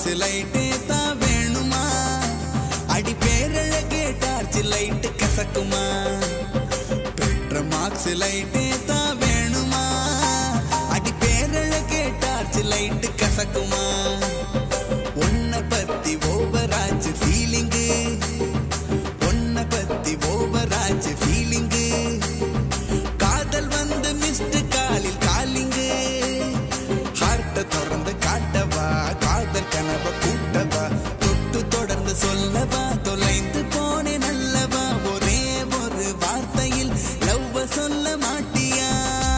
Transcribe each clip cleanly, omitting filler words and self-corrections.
marks லைட்டே தான் வேணுமா அடி பேரழகே டார்ச் லைட் கசக்குமா பெற்ற மார்க்ஸ் லைட்டே தான் வேணுமா அடி பேரழகே டார்ச் லைட் கசக்குமா உன்னை பத்தி ஓவராச்சு ஃபீலிங்கு உன்னை பத்தி ஓவராச்சு ஃபீலிங்கு காதல் வந்து மிஸ்டு காலில் காலிங்கு ஹார்ட்ட தொடர்ந்து காட்டவா காதல் கனவ கூட்டவா தொட்டு தொடர்ந்து சொல்லவா தொலைந்து போனே நல்லவா ஒரே ஒரு வார்த்தையில் லவ்வ சொல்ல மாட்டியா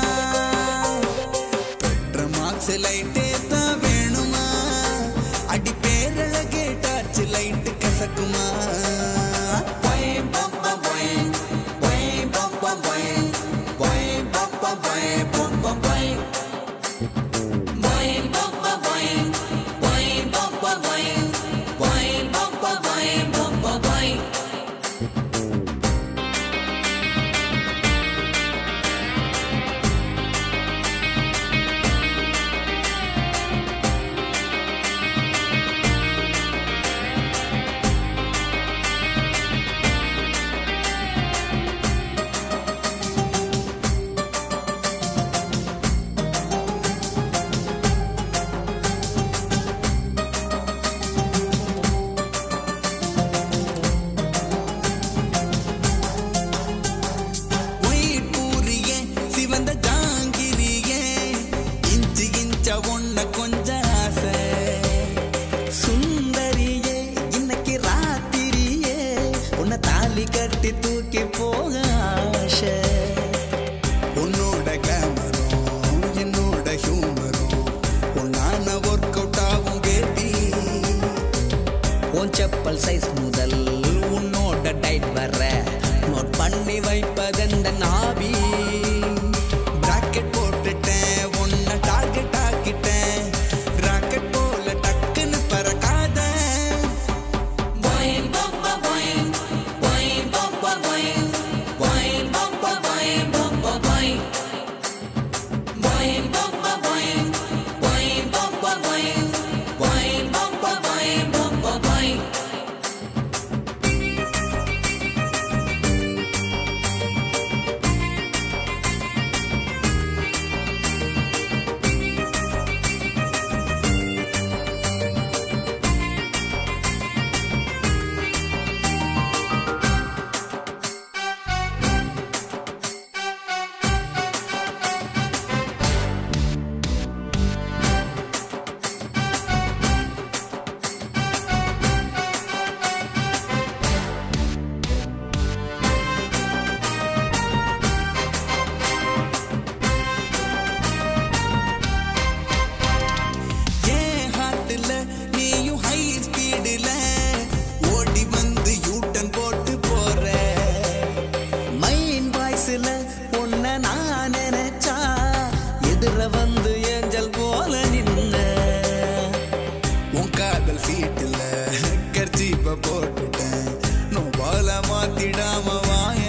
பெற்ற மார்க்ஸ் லைட்டே தான் வேணுமா அடி பேரழகே டார்ச் லைட் கசக்குமா கட்டி தூக்கி போக ஆசை உன்னோட கிளாமரும் என்னோட ஹியூமரும் உன்னான ஒர்க் அவுட் ஆகும் பேபி உன் செப்பல் சைஸ் முதல் உன்னோட டைட் வர நோட் பண்ணி வைப்பதெந்த நாபி பிராக்கெட் போட்டுட்டேன் உன்னை டார்கெட் ஆக்கிட்டேன் ராக்கெட் போல டக்குன்னு பறக்காத நீயும் ஹை ஸ்பீடுல ஓடி வந்து யூட்டன் போட்டு போற மைண்ட் வாய்ஸ்ல உன்னை நான் நினைச்சா எதிர வந்து ஏஞ்சல் போல நின்ன உன் காதல் சீட்டுல கர்ஜீப்ப போட்டுட்டேன் நோபால மாத்திடாம வாய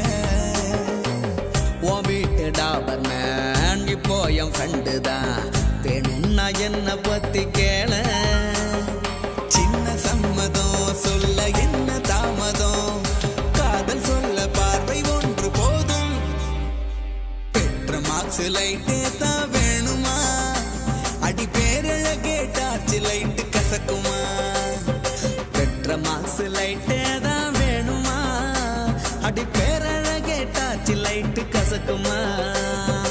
உன் வீட்டு டாபர் மேன் இப்போ என் ஃப்ரெண்டு தான் வேணும்னா என்ன பத்தி கேள சின்ன சம்மதம் சொல்ல என்ன தாமதம் காதல் சொல்ல பார்வை ஒன்று போதும் பெற்ற மார்க்ஸ் லைட்டே தான் வேணுமா அடி பேரழகே டார்ச் லைட் கசக்குமா பெற்ற மார்க்ஸ் லைட்டே தான் வேணுமா அடி பேரழகே டார்ச் லைட் கசக்குமா